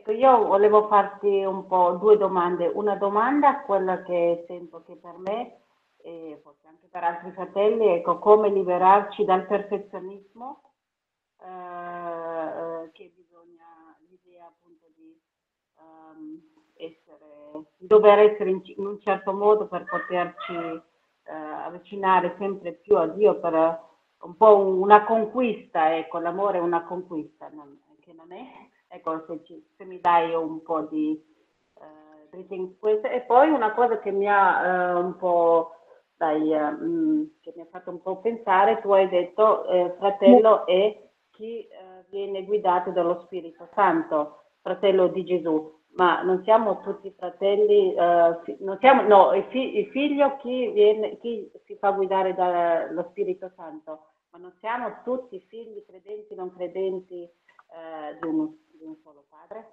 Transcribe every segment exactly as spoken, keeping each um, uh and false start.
Ecco, io volevo farti un po' due domande. Una domanda, quella che sento che per me e forse anche per altri fratelli, ecco, come liberarci dal perfezionismo, eh, eh, che bisogna, l'idea appunto di ehm, essere, di dover essere in, in un certo modo per poterci eh, avvicinare sempre più a Dio, per un po' una conquista, ecco, l'amore è una conquista, non, che non è, ecco, se, ci, se mi dai un po' di eh, dritte in questo. E poi una cosa che mi ha eh, un po', dai, eh, mh, che mi ha fatto un po' pensare, tu hai detto eh, fratello è chi eh, viene guidato dallo Spirito Santo, fratello di Gesù. Ma non siamo tutti fratelli, eh, fi- non siamo, no, il, fi- il figlio chi, viene, chi si fa guidare dallo Spirito Santo, ma non siamo tutti figli credenti, non credenti eh, di, un, di un solo padre?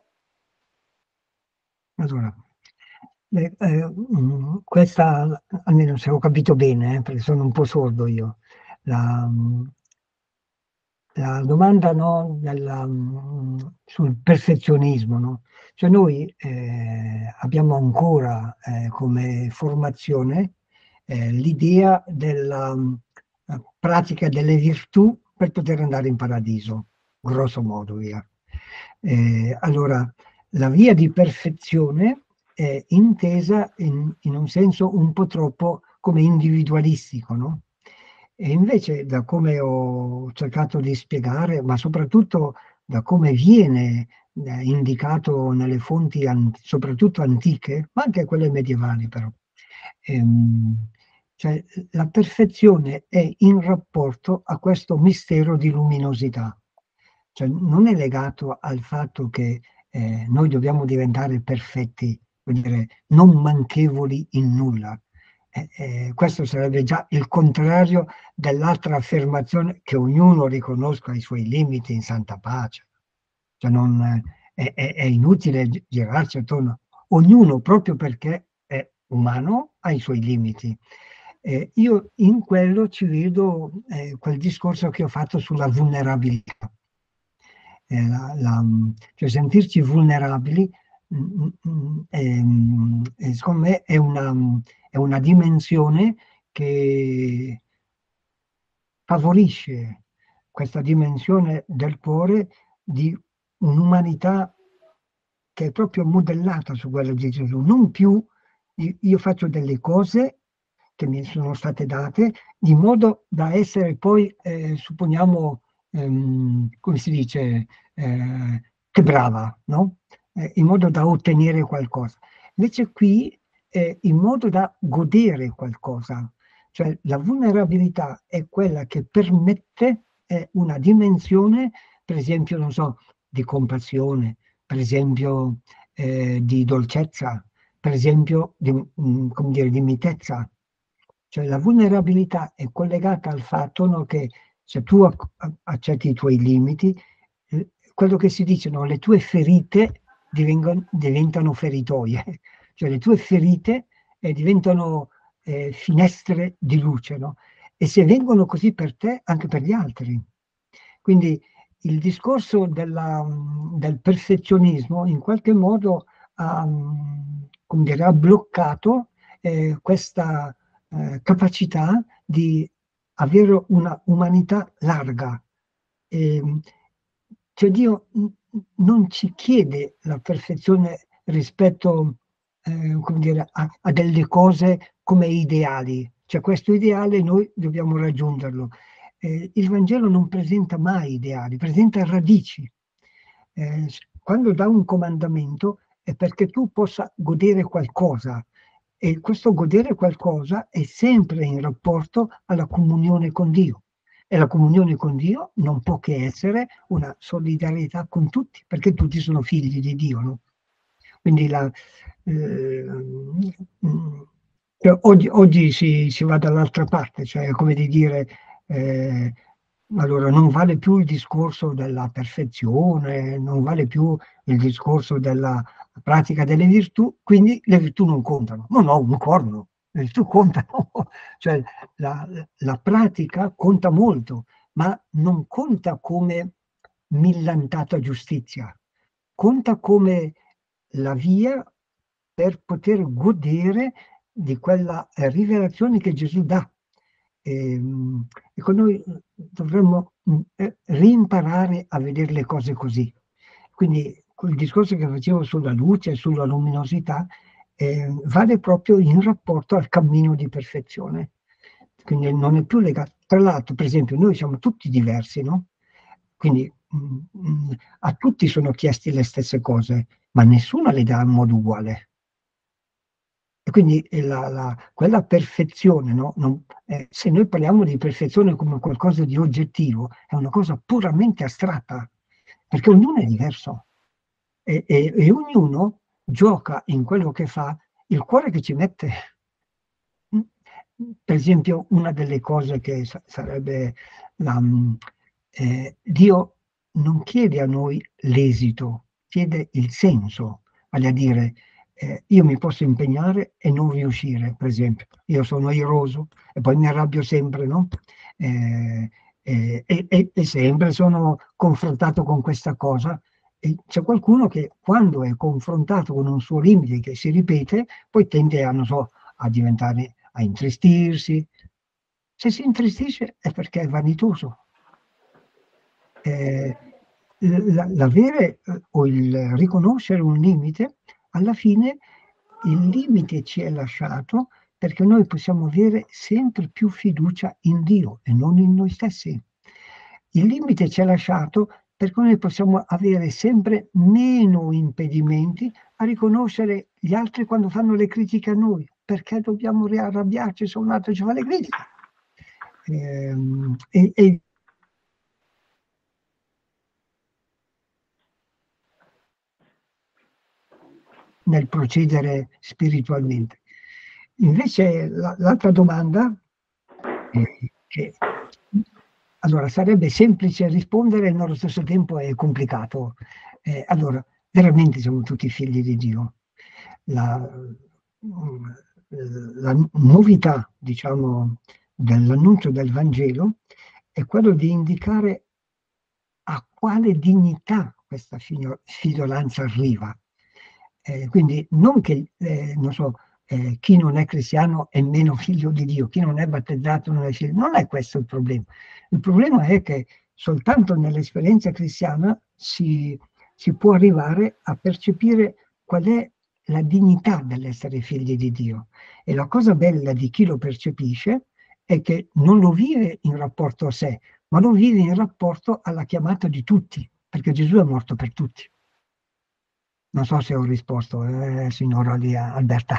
Allora, eh, eh, mm, questa, almeno se ho capito bene, eh, perché sono un po' sordo io, la, mm, la domanda, no, della, mm, sul perfezionismo, no? Cioè noi eh, abbiamo ancora eh, come formazione eh, l'idea della mm, pratica delle virtù per poter andare in paradiso, grosso modo via. Eh, allora, la via di perfezione è intesa in, in un senso un po' troppo come individualistico, no? E invece, da come ho cercato di spiegare, ma soprattutto da come viene eh, indicato nelle fonti, an- soprattutto antiche, ma anche quelle medievali però, ehm, cioè la perfezione è in rapporto a questo mistero di luminosità. Cioè non è legato al fatto che eh, noi dobbiamo diventare perfetti, vuol dire non manchevoli in nulla. Eh, eh, questo sarebbe già il contrario dell'altra affermazione che ognuno riconosca i suoi limiti in santa pace. Cioè non, eh, è, è- è inutile gi- girarci attorno. Ognuno, proprio perché è umano, ha i suoi limiti. Eh, io in quello ci vedo eh, quel discorso che ho fatto sulla vulnerabilità. Eh, la- la- cioè sentirci vulnerabili, mm, mm, mm, ehm, eh, secondo me è una, è una dimensione che favorisce questa dimensione del cuore di un'umanità che è proprio modellata su quella di Gesù, non più i- io faccio delle cose che mi sono state date di modo da essere poi, eh, supponiamo, ehm, come si dice, eh, che brava, no? Eh, in modo da ottenere qualcosa. Invece qui è in modo da godere qualcosa, cioè la vulnerabilità è quella che permette eh, una dimensione, per esempio, non so, di compassione, per esempio eh, di dolcezza, per esempio di, mm, come dire, di mitezza. Cioè la vulnerabilità è collegata al fatto, no, che se tu ac- accetti i tuoi limiti, eh, quello che si dice, no, le tue ferite divengono- diventano feritoie, cioè le tue ferite eh, diventano eh, finestre di luce, no? E se vengono così per te, anche per gli altri. Quindi il discorso della- del perfezionismo in qualche modo ha, come dire, ha bloccato eh, questa eh, capacità di avere una umanità larga. E, cioè Dio n- non ci chiede la perfezione rispetto, eh, come dire, a, a delle cose come ideali. Cioè questo ideale noi dobbiamo raggiungerlo. Eh, il Vangelo non presenta mai ideali, presenta radici. Eh, quando dà un comandamento è perché tu possa godere qualcosa, e questo godere qualcosa è sempre in rapporto alla comunione con Dio. E la comunione con Dio non può che essere una solidarietà con tutti, perché tutti sono figli di Dio, no? Quindi la, eh, mm, cioè, oggi, oggi si, si va dall'altra parte, cioè come di dire, eh, allora non vale più il discorso della perfezione, non vale più il discorso della pratica delle virtù, quindi le virtù non contano. No, no, un corno, le virtù contano, cioè la, la pratica conta molto, ma non conta come millantata giustizia, conta come la via per poter godere di quella eh, rivelazione che Gesù dà. E, ecco, noi dovremmo mh, eh, rimparare a vedere le cose così. Quindi quel discorso che facevo sulla luce, sulla luminosità, eh, vale proprio in rapporto al cammino di perfezione. Quindi non è più legato. Tra l'altro, per esempio, noi siamo tutti diversi, no? Quindi mh, mh, a tutti sono chiesti le stesse cose, ma nessuno le dà in modo uguale. E quindi eh, la, la, quella perfezione, no? Non, eh, se noi parliamo di perfezione come qualcosa di oggettivo, è una cosa puramente astratta, perché ognuno è diverso e, e, e ognuno gioca in quello che fa il cuore che ci mette. Per esempio, una delle cose che sa- sarebbe la, eh, Dio non chiede a noi l'esito, chiede il senso, vale a dire eh, io mi posso impegnare e non riuscire, per esempio. Io sono iroso e poi mi arrabbio sempre, no? Eh, eh, e, e- e sempre sono confrontato con questa cosa. E c'è qualcuno che quando è confrontato con un suo limite che si ripete, poi tende a, non so, a diventare, a intristirsi. Se si intristisce è perché è vanitoso. Eh, L'avere eh, o il riconoscere un limite, alla fine il limite ci è lasciato perché noi possiamo avere sempre più fiducia in Dio e non in noi stessi. Il limite ci è lasciato perché noi possiamo avere sempre meno impedimenti a riconoscere gli altri quando fanno le critiche a noi. Perché dobbiamo arrabbiarci se un altro ci fa le critiche? Ehm, e, e nel procedere spiritualmente. Invece la, l'altra domanda, eh, che allora sarebbe semplice rispondere e nello stesso tempo è complicato. Eh, allora, veramente siamo tutti figli di Dio. La, la novità, diciamo, dell'annuncio del Vangelo è quello di indicare a quale dignità questa figliolanza arriva. Eh, quindi non che, eh, non so, eh, chi non è cristiano è meno figlio di Dio, chi non è battezzato non è figlio, non è questo il problema. Il problema è che soltanto nell'esperienza cristiana si, si può arrivare a percepire qual è la dignità dell'essere figli di Dio. E la cosa bella di chi lo percepisce è che non lo vive in rapporto a sé, ma lo vive in rapporto alla chiamata di tutti, perché Gesù è morto per tutti. Non so se ho risposto, eh, signora Lia Alberta.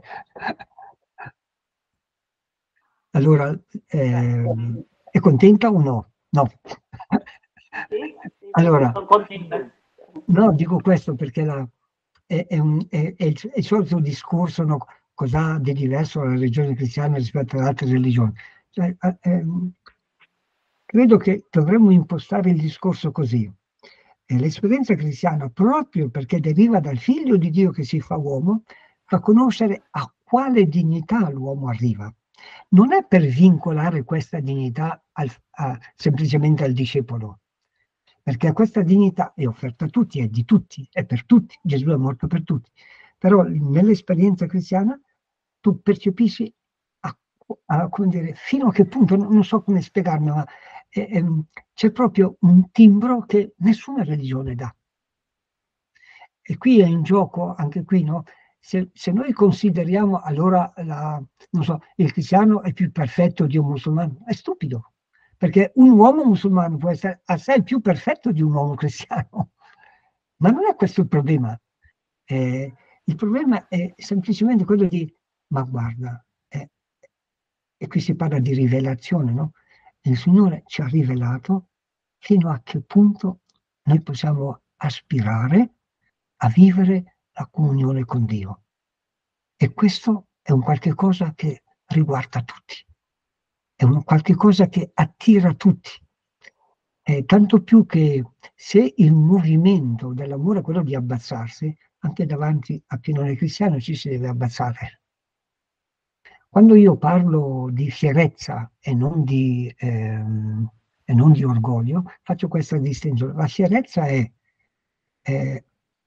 Allora, eh, è contenta o no? No. Sì, sì, sì, Allora, sono contenta. no, dico questo perché la, è, è un, è, è il, è il solito discorso, no? Cos'ha di diverso la religione cristiana rispetto ad altre religioni? Cioè, eh, ehm, credo che dovremmo impostare il discorso così. E l'esperienza cristiana, proprio perché deriva dal Figlio di Dio che si fa uomo, fa conoscere a quale dignità l'uomo arriva. Non è per vincolare questa dignità al, a, semplicemente al discepolo, perché questa dignità è offerta a tutti, è di tutti, è per tutti. Gesù è morto per tutti. Però nell'esperienza cristiana tu percepisci a, a, come dire, fino a che punto, non so come spiegarmi, ma eh, ehm, c'è proprio un timbro che nessuna religione dà. E qui è in gioco, anche qui, no? Se, se noi consideriamo allora la, non so, il cristiano è più perfetto di un musulmano, è stupido, perché un uomo musulmano può essere assai più perfetto di un uomo cristiano. Ma non è questo il problema. Eh, il problema è semplicemente quello di, ma guarda, eh, e qui si parla di rivelazione, no? Il Signore ci ha rivelato fino a che punto noi possiamo aspirare a vivere la comunione con Dio. E questo è un qualche cosa che riguarda tutti, è un qualche cosa che attira tutti. Eh, tanto più che se il movimento dell'amore è quello di abbassarsi, anche davanti a chi non è cristiano ci si deve abbassare. Quando io parlo di fierezza e non di, ehm, e non di orgoglio, faccio questa distinzione. La fierezza è, è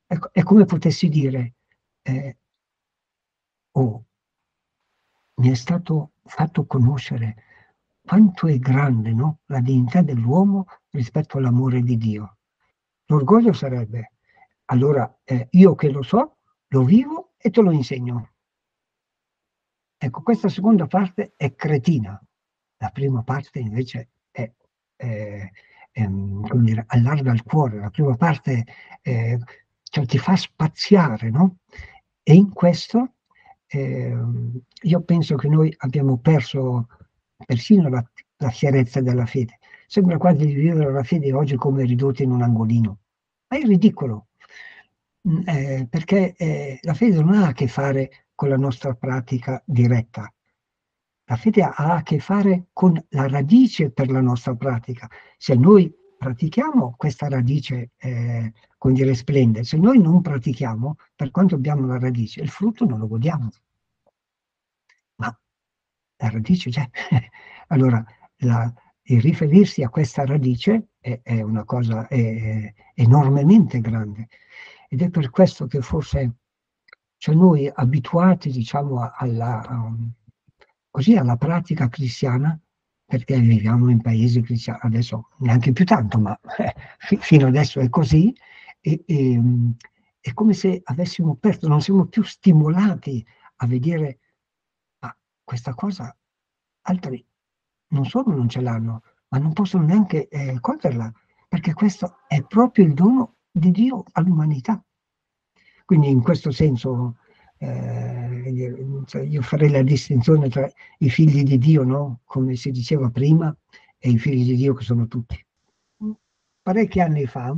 È, è come potessi dire, eh, oh, mi è stato fatto conoscere quanto è grande, no? La dignità dell'uomo rispetto all'amore di Dio. L'orgoglio sarebbe, allora eh, io che lo so, lo vivo e te lo insegno. Ecco, questa seconda parte è cretina, la prima parte invece è, è, è, come dire, allarga il cuore, la prima parte eh, cioè ti fa spaziare, no? E in questo eh, io penso che noi abbiamo perso persino la, la fierezza della fede. Sembra quasi di vivere la fede oggi come ridotta in un angolino, ma è ridicolo. Mm, eh, perché eh, la fede non ha a che fare con la nostra pratica diretta. La fede ha a che fare con la radice per la nostra pratica. Se noi pratichiamo, questa radice, eh, come dire, splende. Se noi non pratichiamo, per quanto abbiamo la radice, il frutto non lo godiamo. Ma la radice c'è. Allora, la, il riferirsi a questa radice è, è una cosa è, è enormemente grande. Ed è per questo che forse, cioè noi abituati, diciamo, alla, um, così alla pratica cristiana, perché viviamo in paesi cristiani, adesso neanche più tanto, ma eh, fi- fino adesso è così, e, e, um, è come se avessimo perso, non siamo più stimolati a vedere, ma questa cosa altri non solo non ce l'hanno, ma non possono neanche eh, coglierla, perché questo è proprio il dono di Dio all'umanità. Quindi in questo senso eh, cioè io farei la distinzione tra i figli di Dio, no? Come si diceva prima, e i figli di Dio che sono tutti. Parecchi anni fa,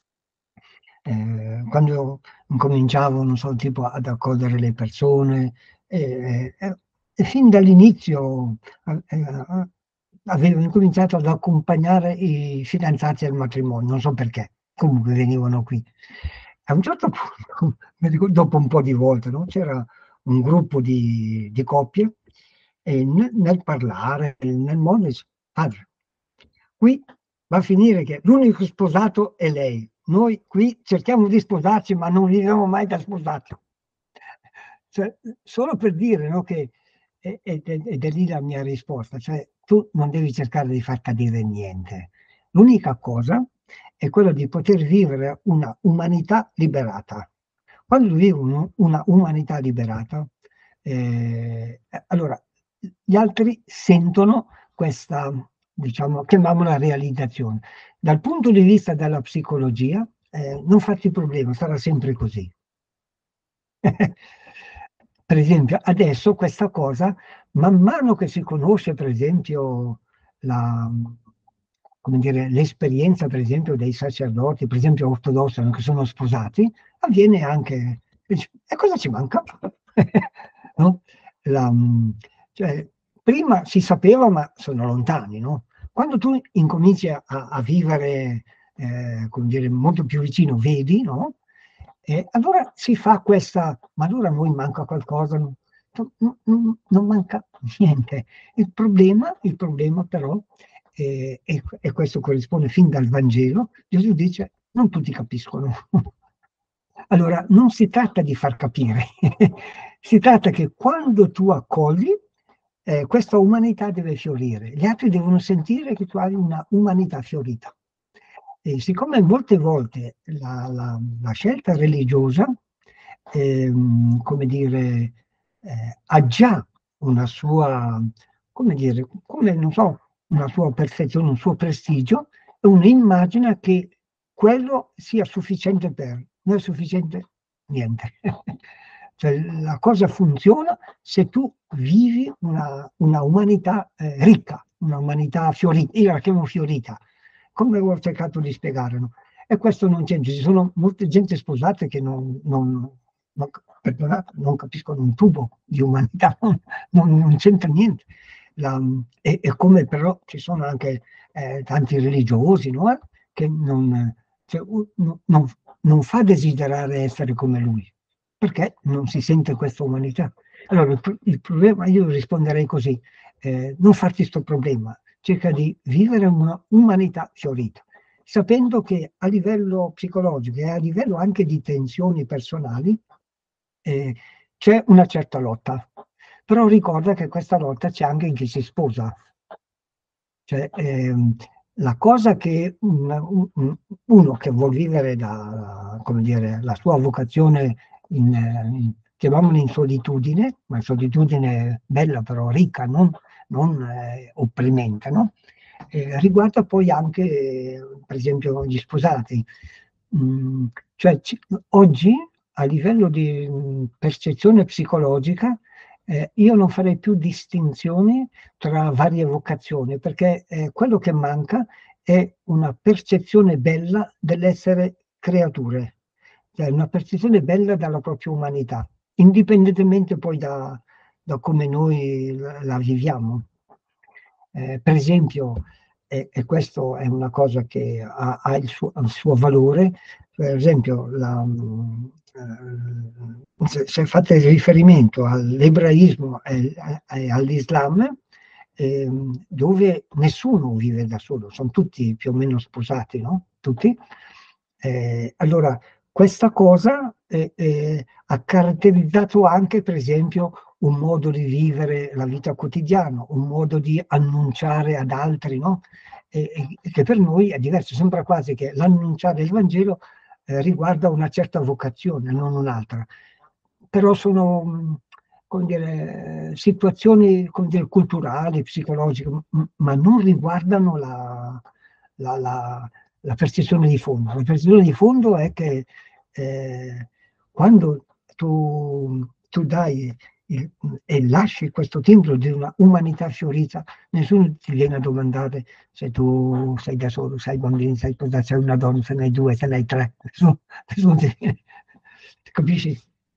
eh, quando incominciavo, non so, tipo ad accogliere le persone, eh, eh, e fin dall'inizio eh, eh, avevo incominciato ad accompagnare i fidanzati al matrimonio, non so perché, comunque venivano qui. A un certo punto, mi ricordo, dopo un po' di volte, no, c'era un gruppo di, di coppie e nel, nel parlare, nel modo, dice, padre, qui va a finire che l'unico sposato è lei. Noi qui cerchiamo di sposarci, ma non viviamo mai da sposati. Cioè, solo per dire, no, che, ed è, ed è lì la mia risposta, cioè tu non devi cercare di far cadere niente. L'unica cosa è quella di poter vivere una umanità liberata. Quando vivo una umanità liberata, eh, allora gli altri sentono questa, diciamo, chiamiamola realizzazione. Dal punto di vista della psicologia, eh, non farti problema, sarà sempre così. Per esempio, adesso questa cosa, man mano che si conosce, per esempio, la, come dire, l'esperienza, per esempio, dei sacerdoti, per esempio ortodossi, che sono sposati, avviene anche, e cosa ci manca? No? La, cioè, prima si sapeva, ma sono lontani, no? Quando tu incominci a, a vivere, eh, come dire, molto più vicino, vedi, no? E allora si fa questa, ma allora a noi manca qualcosa, non, non, non manca niente. Il problema, il problema però, eh, e, e questo corrisponde fin dal Vangelo, Gesù dice, non tutti capiscono. Allora, non si tratta di far capire, si tratta che quando tu accogli, eh, questa umanità deve fiorire, gli altri devono sentire che tu hai una umanità fiorita. E siccome molte volte la, la- la scelta religiosa, ehm, come dire, eh, ha già una sua, come dire, come, non so, una sua perfezione, un suo prestigio, e uno immagina che quello sia sufficiente per, non è sufficiente niente. Cioè, la cosa funziona se tu vivi una, una umanità eh, ricca, una umanità fiorita, io la chiamo fiorita, come ho cercato di spiegare, no? E questo non c'è, ci sono molte gente sposate che non, non, non, perdonate, non capiscono un tubo di umanità, non, non c'entra niente. La, e, e come però ci sono anche eh, tanti religiosi, no? Che non, cioè, non, non, non fa desiderare essere come lui, perché non si sente questa umanità. Allora il, il problema, io risponderei così, eh, non farti questo problema, cerca di vivere una umanità fiorita. sapendo che a livello psicologico e a livello anche di tensioni personali eh, c'è una certa lotta. Però ricorda che questa lotta c'è anche in chi si sposa. Cioè, ehm, la cosa che un- un- uno che vuol vivere la, come dire, la sua vocazione in, eh, in- chiamiamola in solitudine, ma solitudine bella però ricca, non, non, eh, opprimente, no? Eh, riguarda poi anche, eh, per esempio, gli sposati. Mm, cioè, ci- oggi a livello di mm, percezione psicologica, eh, io non farei più distinzioni tra varie vocazioni, perché eh, quello che manca è una percezione bella dell'essere creature, cioè una percezione bella della propria umanità, indipendentemente poi da, da come noi la, la viviamo. Eh, per esempio, e, e questo è una cosa che ha, ha il, suo, ha il suo valore, per esempio, la, mm, eh, se, se fate riferimento all'ebraismo e, e all'Islam, ehm, dove nessuno vive da solo, sono tutti più o meno sposati, no? Tutti. Eh, allora, questa cosa eh, eh, ha caratterizzato anche, per esempio, un modo di vivere la vita quotidiana, un modo di annunciare ad altri, no? E, e che per noi è diverso, sembra quasi che l'annunciare il Vangelo eh, riguarda una certa vocazione, non un'altra. Però sono, mh, come dire, situazioni, come dire, culturali, psicologiche, m- ma non riguardano la, la- la- la percezione di fondo. La percezione di fondo è che eh, quando tu, tu dai il- e lasci questo tempio di una umanità fiorita, nessuno ti viene a domandare se tu sei da solo, sei bambino, sei sposato, sei una donna, se ne hai due, se ne hai tre, nessuno, nessuno ti viene. Capisci?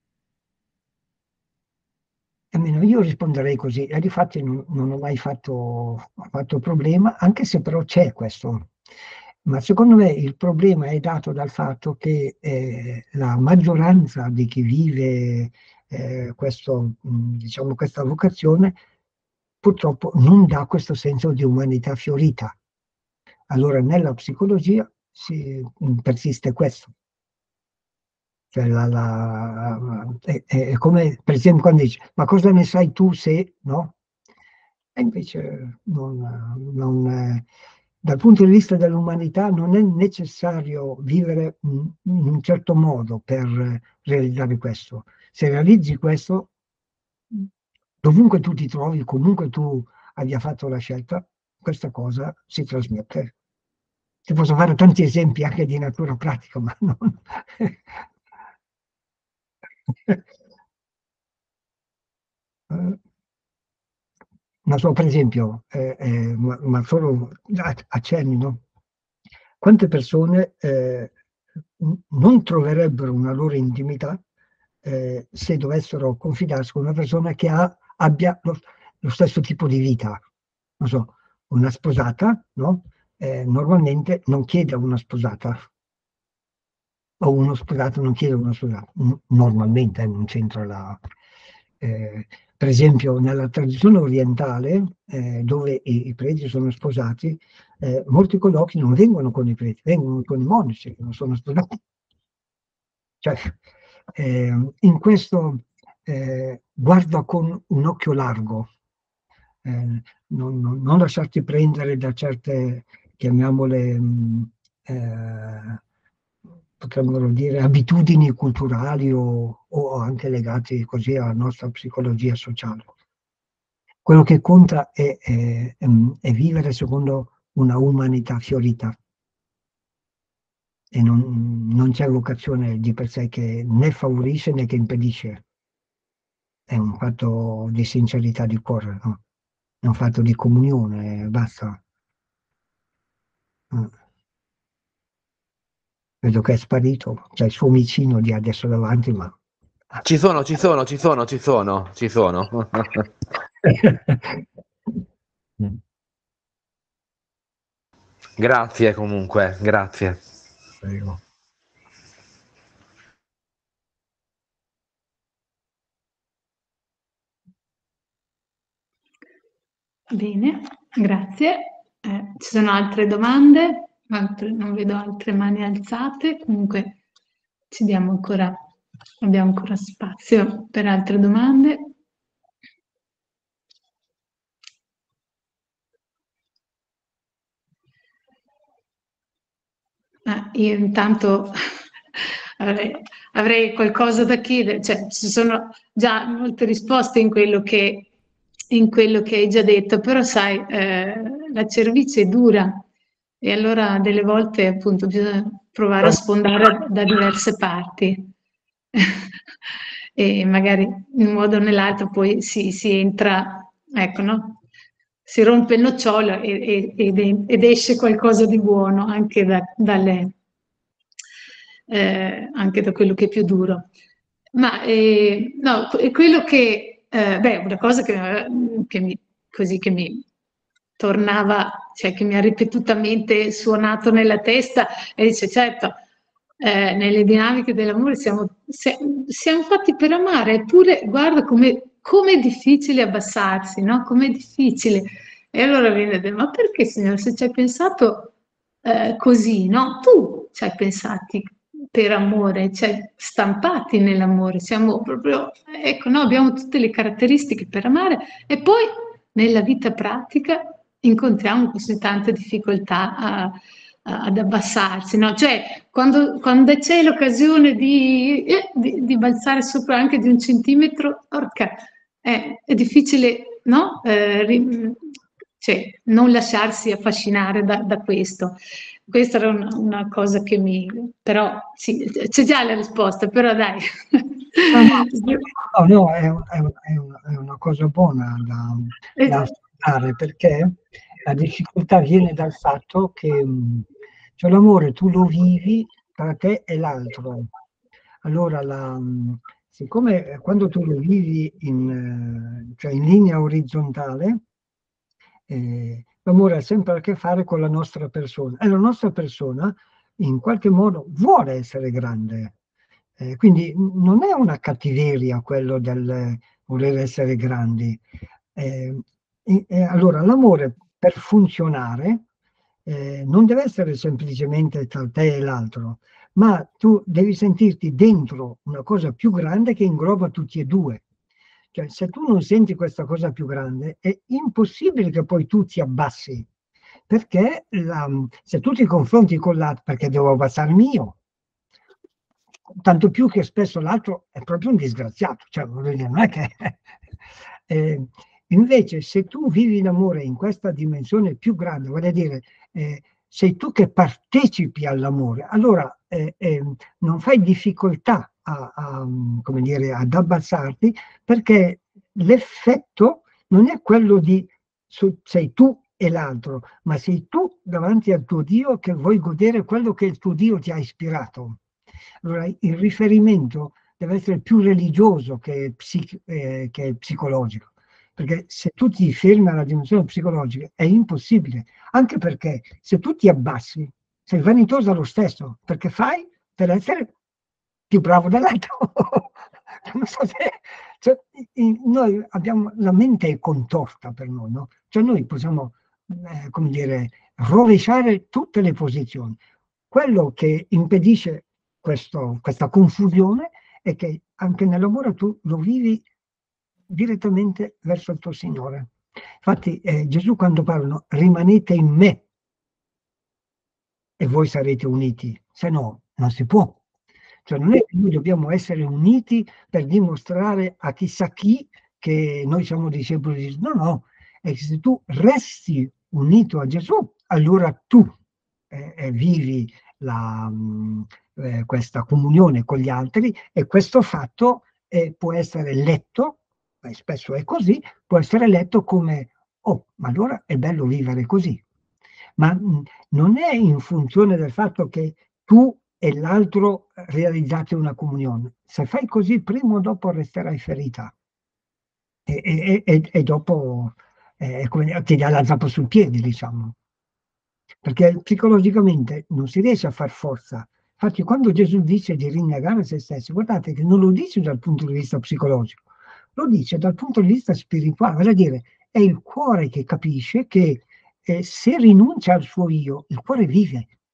Almeno io risponderei così, e difatti non, non ho mai fatto, fatto problema, anche se però c'è questo. Ma secondo me il problema è dato dal fatto che eh, la maggioranza di chi vive eh, questo, mh, diciamo, questa vocazione purtroppo non dà questo senso di umanità fiorita. Allora nella psicologia si, mh, persiste questo. Cioè, la- la- è, è come per esempio quando dici, ma cosa ne sai tu se, no? E invece non, non, eh, dal punto di vista dell'umanità non è necessario vivere in in un certo modo per eh, realizzare questo. Se realizzi questo, dovunque tu ti trovi, comunque tu abbia fatto la scelta, questa cosa si trasmette. Ti posso fare tanti esempi anche di natura pratica, ma non... Eh, non so, per esempio, eh, eh, ma, ma solo a- accenni, no? Quante persone eh, n- non troverebbero una loro intimità eh, se dovessero confidarsi con una persona che ha- abbia lo, lo stesso tipo di vita? Non so, una sposata, no? Eh, normalmente non chiede a una sposata, o uno sposato non chiede a uno sposato, N- normalmente eh, non c'entra la... eh, per esempio nella tradizione orientale, eh, dove i, i preti sono sposati, eh, molti colloqui non vengono con i preti, vengono con i monaci che non sono sposati. Cioè, eh, in questo eh, guarda con un occhio largo, eh, non, non- non lasciarti prendere da certe, chiamiamole, mh, eh, potremmo dire, abitudini culturali o, o anche legate così alla nostra psicologia sociale. Quello che conta è, è- è vivere secondo una umanità fiorita e non, non c'è vocazione di per sé che né favorisce né che impedisce. È un fatto di sincerità di cuore, no? È un fatto di comunione, basta. Mm. Vedo che è sparito, c'è il suo vicino di adesso davanti, ma... Ci sono, ci sono, ci sono, ci sono, ci sono. Mm. Grazie comunque, grazie. Prego. Bene, grazie. Eh, ci sono altre domande? altre, non vedo altre mani alzate, comunque ci diamo ancora, abbiamo ancora spazio per altre domande. Ah, io intanto avrei, avrei qualcosa da chiedere, cioè ci sono già molte risposte in quello che, in quello che hai già detto, però sai, eh, la cervice è dura e allora delle volte appunto bisogna provare a sfondare da diverse parti e magari in un modo o nell'altro poi si, si entra, ecco, no? Si rompe il nocciolo e, e, ed, ed esce qualcosa di buono anche da, dalle, eh, anche da quello che è più duro. Ma eh, no, è quello che, eh, beh, una cosa che, che mi, così che mi tornava, cioè che mi ha ripetutamente suonato nella testa e dice, certo, eh, nelle dinamiche dell'amore siamo, siamo fatti per amare, eppure guarda come è difficile abbassarsi, no? Com'è difficile. E allora viene da dire, ma perché signore, se ci hai pensato eh, così, no? Tu ci hai pensati per amore, ci hai stampati nell'amore, siamo proprio, ecco, no? Abbiamo tutte le caratteristiche per amare e poi nella vita pratica incontriamo così tante difficoltà a, ad abbassarsi, no? Cioè, quando, quando c'è l'occasione di, eh, di, di balzare sopra anche di un centimetro, orca, eh, è difficile, no? Eh, cioè, non lasciarsi affascinare da, da questo. Questa era una, una cosa che mi... però, sì, c'è già la risposta, però dai. No, no, no, è, è, è, una, è una cosa buona da, da affrontare, perché la difficoltà viene dal fatto che cioè, l'amore tu lo vivi tra te e l'altro. Allora, la, siccome quando tu lo vivi in, cioè in linea orizzontale, eh, l'amore ha sempre a che fare con la nostra persona e la nostra persona in qualche modo vuole essere grande. Eh, quindi non è una cattiveria quello del voler essere grandi. Eh, e, e allora l'amore per funzionare eh, non deve essere semplicemente tra te e l'altro, ma tu devi sentirti dentro una cosa più grande che ingloba tutti e due. Cioè, se tu non senti questa cosa più grande, è impossibile che poi tu ti abbassi, perché la, se tu ti confronti con l'altro, perché devo abbassarmi io, tanto più che spesso l'altro è proprio un disgraziato, cioè non è che... eh, invece se tu vivi l'amore in questa dimensione più grande, voglio dire, eh, sei tu che partecipi all'amore, allora eh, eh, non fai difficoltà a, a, come dire, ad abbassarti, perché l'effetto non è quello di su, sei tu e l'altro, ma sei tu davanti al tuo Dio che vuoi godere quello che il tuo Dio ti ha ispirato. Allora, il riferimento deve essere più religioso che, psic eh, che psicologico, perché se tu ti fermi alla dimensione psicologica è impossibile, anche perché se tu ti abbassi sei vanitosa lo stesso, perché fai per essere più bravo dell'altro. Non so se, cioè, noi abbiamo, la mente è contorta per noi, no? Cioè noi possiamo, eh, come dire, rovesciare tutte le posizioni. Quello che impedisce questo, questa confusione è che anche nel lavoro tu lo vivi direttamente verso il tuo Signore. Infatti eh, Gesù quando parlano rimanete in me e voi sarete uniti, se no non si può. Cioè non è che noi dobbiamo essere uniti per dimostrare a chissà chi che noi siamo discepoli di Gesù, no, no, è che se tu resti unito a Gesù, allora tu eh, eh, vivi la, mh, eh, questa comunione con gli altri e questo fatto eh, può essere letto, e spesso è così, può essere letto come, oh, ma allora è bello vivere così. Ma mh, non è in funzione del fatto che tu e l'altro realizzate una comunione. Se fai così, prima o dopo resterai ferita. E, e, e, e dopo eh, come, ti dà la zappa sul piede, diciamo. Perché psicologicamente non si riesce a far forza. Infatti, quando Gesù dice di rinnegare se stessi, guardate che non lo dice dal punto di vista psicologico, lo dice dal punto di vista spirituale, vale a dire, è il cuore che capisce che eh, se rinuncia al suo io, il cuore vive.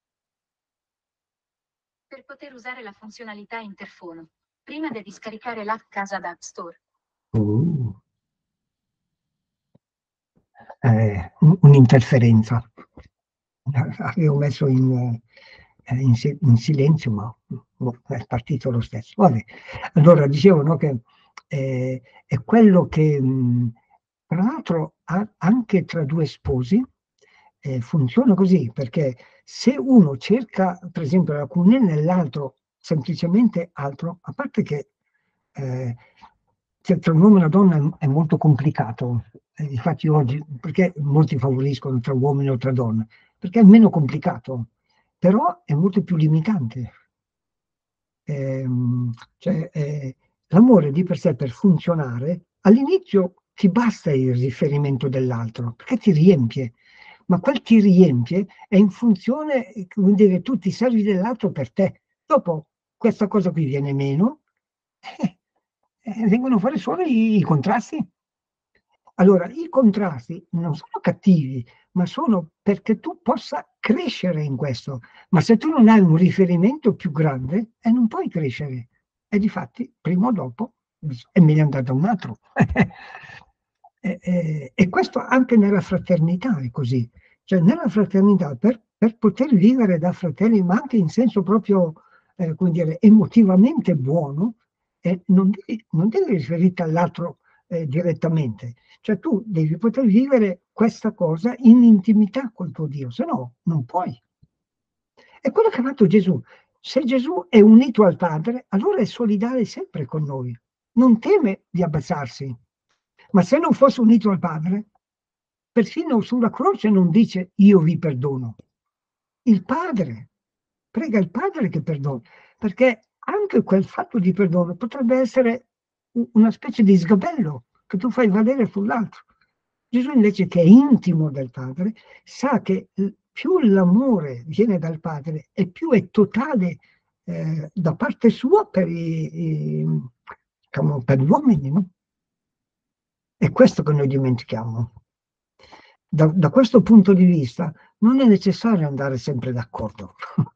per poter usare la funzionalità interfono, prima di scaricare l'app Casa da App Store. Uh. Eh, un'interferenza. Avevo messo in, eh, in, in silenzio, ma no, è partito lo stesso. Vabbè. Allora, dicevo, no, che eh, è quello che, mh, tra l'altro, anche tra due sposi eh, funziona così, perché se uno cerca, per esempio, la comunione nell'altro, semplicemente altro, a parte che eh, cioè, tra un uomo e una donna è, è molto complicato. Eh, infatti oggi, perché molti favoriscono tra uomini o tra donne? Perché è meno complicato, però è molto più limitante. Eh, cioè, eh, l'amore di per sé, per funzionare, all'inizio ti basta il riferimento dell'altro, perché ti riempie, ma quel ti riempie è in funzione, come dire, tu ti servi dell'altro per te. Dopo questa cosa qui viene meno, eh, eh, vengono fuori solo i, i contrasti. Allora, i contrasti non sono cattivi, ma sono perché tu possa crescere in questo. Ma se tu non hai un riferimento più grande, eh, non puoi crescere. E difatti, prima o dopo, è meglio andare da un altro. e, e, e questo anche nella fraternità è così. Cioè, nella fraternità, per, per poter vivere da fratelli, ma anche in senso proprio, eh, come dire, emotivamente buono, eh, non devi, non devi riferirti all'altro eh, direttamente. Cioè tu devi poter vivere questa cosa in intimità col tuo Dio, se no non puoi. È quello che ha fatto Gesù. Se Gesù è unito al Padre, allora è solidale sempre con noi. Non teme di abbassarsi. Ma se non fosse unito al Padre, persino sulla croce non dice io vi perdono. Il Padre, prega il Padre che perdona, perché anche quel fatto di perdono potrebbe essere una specie di sgabello che tu fai valere sull'altro. Gesù invece, che è intimo del Padre, sa che più l'amore viene dal Padre e più è totale eh, da parte sua per, i, i, diciamo, per gli uomini, no? È questo che noi dimentichiamo. Da, da questo punto di vista non è necessario andare sempre d'accordo.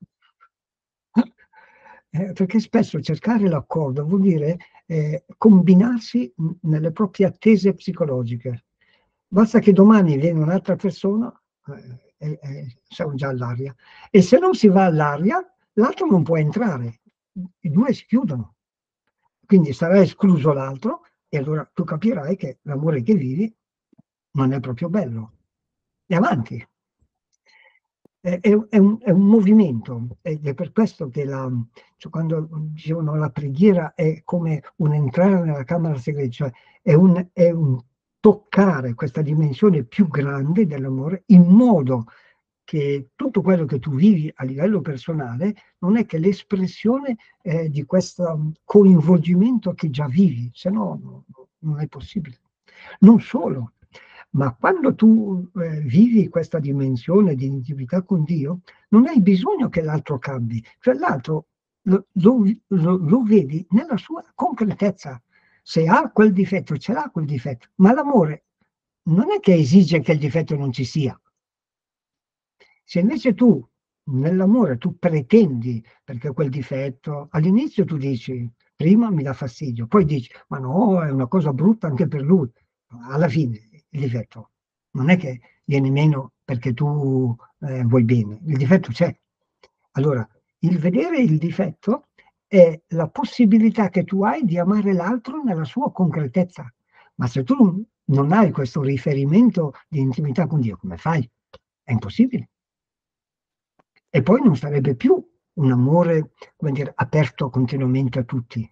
Eh, perché spesso cercare l'accordo vuol dire eh, combinarsi nelle proprie attese psicologiche. Basta che domani viene un'altra persona, eh, e, e siamo già all'aria, e se non si va all'aria, l'altro non può entrare, i due si chiudono. Quindi sarà escluso l'altro, e allora tu capirai che l'amore che vivi non è proprio bello. E avanti. È, è, è, un, è un movimento, ed è per questo che la, cioè quando dicevano la preghiera è come un entrare nella camera segreta, cioè è un, è un toccare questa dimensione più grande dell'amore, in modo che tutto quello che tu vivi a livello personale non è che l'espressione eh, di questo coinvolgimento che già vivi, se no non è possibile. Non solo, ma quando tu eh, vivi questa dimensione di intimità con Dio, non hai bisogno che l'altro cambi, cioè l'altro lo, lo, lo, lo vedi nella sua concretezza. Se ha quel difetto, ce l'ha quel difetto, ma l'amore non è che esige che il difetto non ci sia. Se invece tu, nell'amore, tu pretendi, perché quel difetto, all'inizio tu dici, prima mi dà fastidio, poi dici, ma no, è una cosa brutta anche per lui. Alla fine il difetto non è che viene meno perché tu eh, vuoi bene, il difetto c'è. Allora, il vedere il difetto è la possibilità che tu hai di amare l'altro nella sua concretezza. Ma se tu non hai questo riferimento di intimità con Dio, come fai? È impossibile. E poi non sarebbe più un amore, come dire, aperto continuamente a tutti.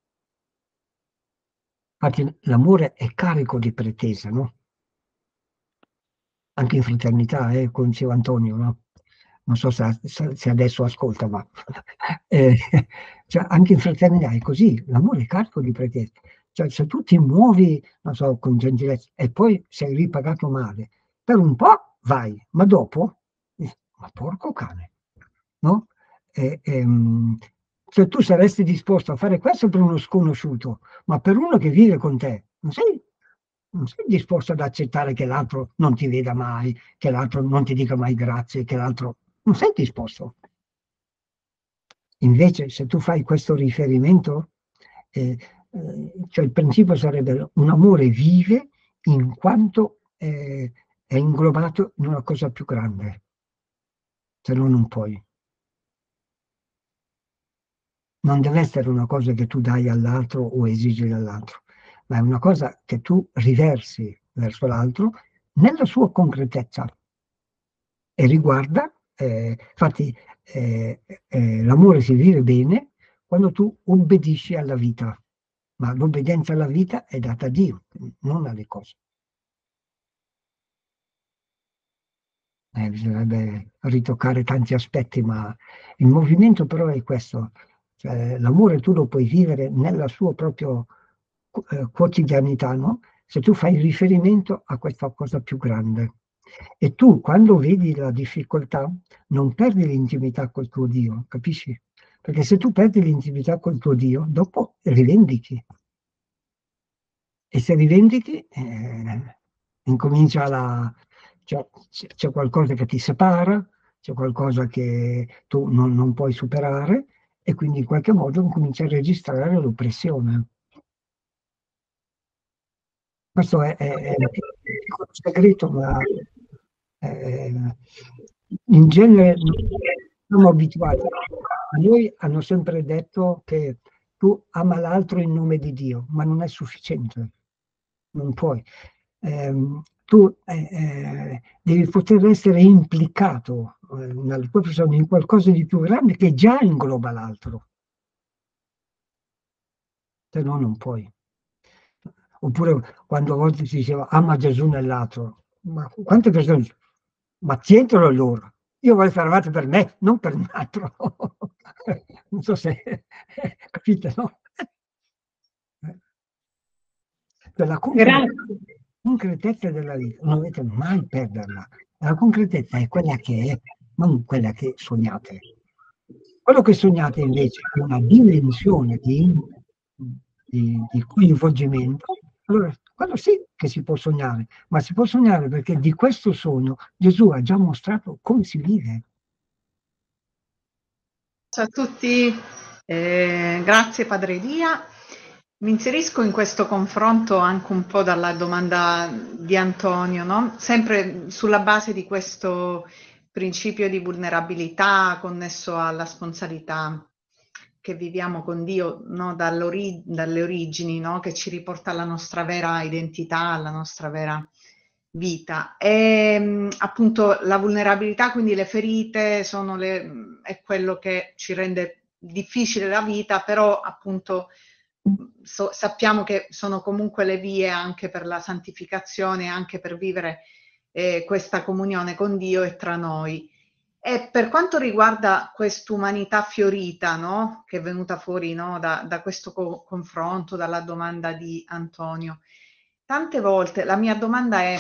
Infatti l'amore è carico di pretesa, no? Anche in fraternità, eh, come diceva Antonio, no? Non so se, se adesso ascolta, ma eh, cioè, anche in fraternità è così, l'amore è carico di pretesa. Cioè, se tu ti muovi, non so, con gentilezza e poi sei ripagato male, per un po' vai, ma dopo, eh, ma porco cane, no? E, ehm, cioè, tu saresti disposto a fare questo per uno sconosciuto, ma per uno che vive con te, non sei, non sei disposto ad accettare che l'altro non ti veda mai, che l'altro non ti dica mai grazie, che l'altro... Non sei disposto. Invece se tu fai questo riferimento, eh, eh, cioè il principio sarebbe un amore vive in quanto eh, è inglobato in una cosa più grande, se no non puoi. Non deve essere una cosa che tu dai all'altro o esigi dall'altro, ma è una cosa che tu riversi verso l'altro nella sua concretezza e riguarda, eh, infatti eh, eh, l'amore si vive bene quando tu obbedisci alla vita, ma l'obbedienza alla vita è data a Dio, non alle cose. Eh, bisognerebbe ritoccare tanti aspetti, ma il movimento però è questo, cioè, l'amore tu lo puoi vivere nella sua propria eh, quotidianità, no? Se tu fai riferimento a questa cosa più grande. E tu quando vedi la difficoltà non perdi l'intimità col tuo Dio, capisci? Perché se tu perdi l'intimità col tuo Dio, dopo rivendichi. E se rivendichi, eh, incomincia la... c'è qualcosa che ti separa, c'è qualcosa che tu non, non puoi superare e quindi in qualche modo incominci a registrare l'oppressione. Questo è, è, è un piccolo segreto, ma eh, in genere non siamo abituati. A noi hanno sempre detto che tu ama l'altro in nome di Dio, ma non è sufficiente, non puoi. Eh, tu eh, eh, devi poter essere implicato eh, nella tua persona in qualcosa di più grande che già ingloba l'altro, se no non puoi. Oppure quando a volte si diceva ama Gesù nell'altro, ma quante persone dicono, ma tientelo allora, io voglio fare avanti per me, non per un altro. Non so se capite, no? Per la concretezza della vita, non dovete mai perderla. La concretezza è quella che è, non quella che sognate. Quello che sognate invece è una dimensione di, di, di coinvolgimento, allora quello sì che si può sognare, ma si può sognare perché di questo sogno Gesù ha già mostrato come si vive. Ciao a tutti, eh, grazie Padre Elia. Mi inserisco in questo confronto anche un po' dalla domanda di Antonio, no? Sempre sulla base di questo principio di vulnerabilità connesso alla sponsalità che viviamo con Dio, no? Dall'ori- dalle origini, no? Che ci riporta alla nostra vera identità, alla nostra vera vita. E appunto la vulnerabilità, quindi le ferite, sono le, è quello che ci rende difficile la vita, però appunto so, sappiamo che sono comunque le vie anche per la santificazione, anche per vivere eh, questa comunione con Dio e tra noi. E per quanto riguarda quest'umanità fiorita, no? Che è venuta fuori, no? da, da questo co- confronto, dalla domanda di Antonio, tante volte la mia domanda è,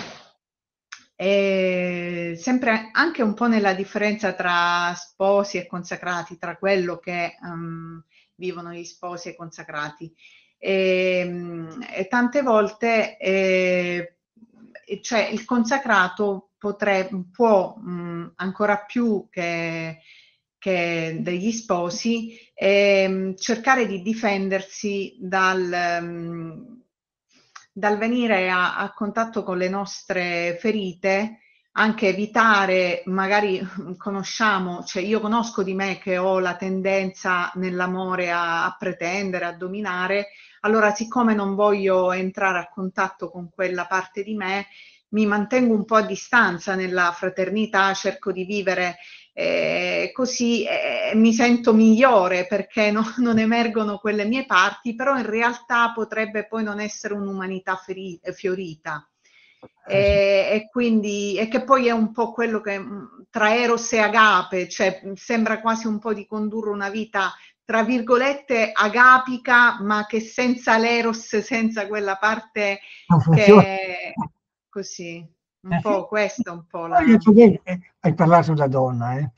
è sempre anche un po' nella differenza tra sposi e consacrati, tra quello che um, vivono gli sposi e consacrati. E, e tante volte eh, cioè il consacrato potrebbe, può mh, ancora più che, che degli sposi eh, cercare di difendersi dal, mh, dal venire a, a contatto con le nostre ferite, anche evitare, magari conosciamo, cioè io conosco di me che ho la tendenza nell'amore a, a pretendere, a dominare, allora siccome non voglio entrare a contatto con quella parte di me, mi mantengo un po' a distanza nella fraternità, cerco di vivere eh, così eh, mi sento migliore perché no, non emergono quelle mie parti, però in realtà potrebbe poi non essere un'umanità feri- fiorita. E, e quindi e che poi è un po' quello che tra Eros e Agape, cioè sembra quasi un po' di condurre una vita tra virgolette agapica, ma che senza l'Eros, senza quella parte che così, un po' questo, un po' la... Hai parlato da donna, eh?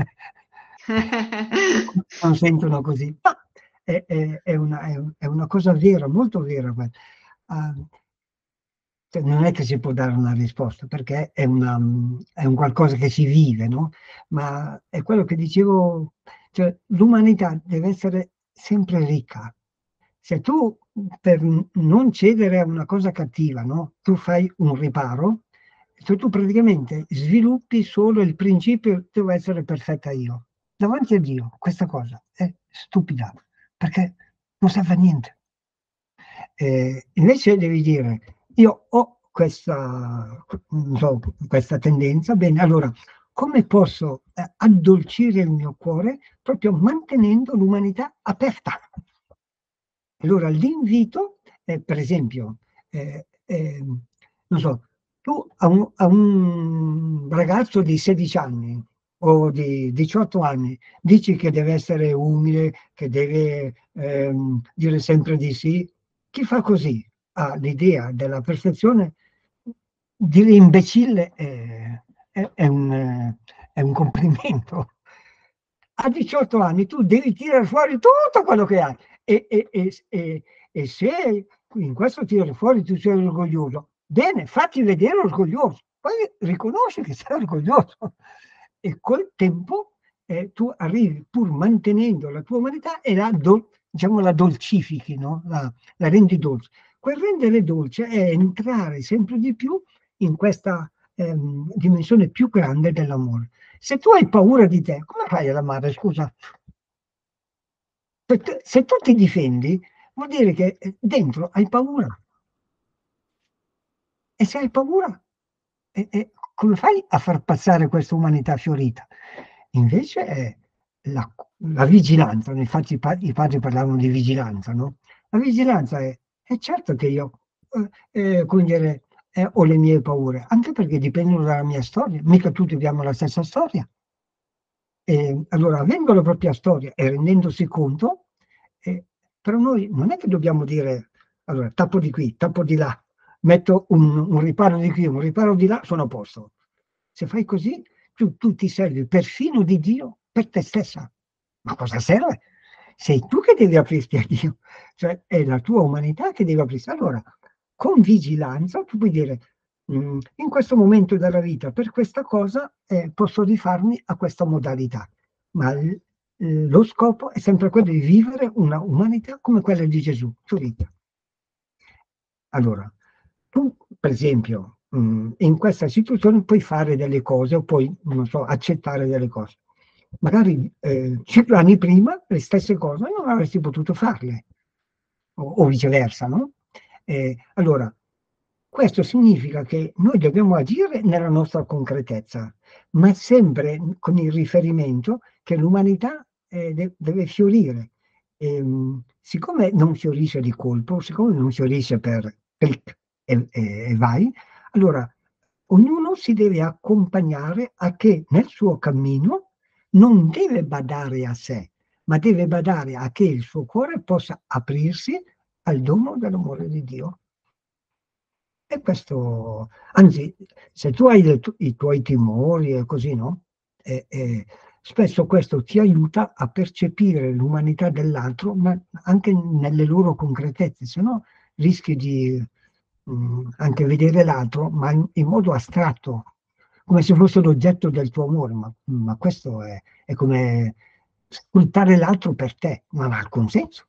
Non sentono così. Ma è, è, è, una, è, è una cosa vera, molto vera. Uh, cioè non è che si può dare una risposta, perché è, una, è un qualcosa che si vive, no? Ma è quello che dicevo, Cioè, l'umanità deve essere sempre ricca. Se tu, per non cedere a una cosa cattiva, no? Tu fai un riparo, cioè tu praticamente sviluppi solo il principio devo essere perfetta io. Davanti a Dio questa cosa è stupida, perché non serve a niente. Eh, invece devi dire, io ho questa, non so, questa tendenza, bene, allora come posso eh, addolcire il mio cuore proprio mantenendo l'umanità aperta? Allora l'invito è, per esempio, eh, eh, non so, tu a un, a un ragazzo di sedici anni o di diciotto anni dici che deve essere umile, che deve ehm, dire sempre di sì. Chi fa così ha l'idea della perfezione, dire imbecille è, è- è un, eh, è un complimento. A diciotto anni tu devi tirare fuori tutto quello che hai e, e- e- e- e se in questo tiro fuori tu sei orgoglioso, bene, fatti vedere orgoglioso, poi riconosci che sei orgoglioso e col tempo eh, tu arrivi pur mantenendo la tua umanità e la, dol- diciamo, la dolcifichi, no? la, la rendi dolce. Quel rendere dolce è entrare sempre di più in questa ehm, dimensione più grande dell'amore. Se tu hai paura di te, come fai ad amare? Scusa. Se, te- se tu ti difendi, vuol dire che eh, dentro hai paura. E se hai paura, e- e come fai a far passare questa umanità fiorita? Invece è la, la vigilanza, infatti i, pa- i padri parlavano di vigilanza, no? La vigilanza è, è certo che io, eh, eh, come dire, eh, ho le mie paure, anche perché dipendono dalla mia storia, mica tutti abbiamo la stessa storia. E allora, avendo la propria storia e rendendosi conto, eh, però noi non è che dobbiamo dire, allora, tappo di qui, tappo di là, metto un, un riparo di qui, un riparo di là, sono a posto. Se fai così, tu, tu ti servi perfino di Dio per te stessa. Ma cosa serve? Sei tu che devi aprirti a Dio, cioè è la tua umanità che deve aprirsi. Allora, con vigilanza, tu puoi dire, mm, in questo momento della vita, per questa cosa eh, posso rifarmi a questa modalità, ma l- lo scopo è sempre quello di vivere una umanità come quella di Gesù, fiorita. Allora, tu, per esempio, mh, in questa situazione puoi fare delle cose o puoi, non so, accettare delle cose. Magari eh, cinque anni prima le stesse cose non avresti potuto farle, o, o viceversa, no? Eh, allora, questo significa che noi dobbiamo agire nella nostra concretezza, ma sempre con il riferimento che l'umanità eh, de- deve fiorire. Ehm, siccome non fiorisce di colpo, siccome non fiorisce per clic e, e- e vai, allora ognuno si deve accompagnare a che nel suo cammino non deve badare a sé, ma deve badare a che il suo cuore possa aprirsi al dono dell'amore di Dio. E questo, anzi, se tu hai le tu- i tuoi timori e così, no? E, e spesso questo ti aiuta a percepire l'umanità dell'altro, ma anche nelle loro concretezze, se no rischi di mh, anche vedere l'altro, ma in, in modo astratto, come se fosse l'oggetto del tuo amore, ma, ma questo è, è come sfruttare l'altro per te, non ha alcun senso.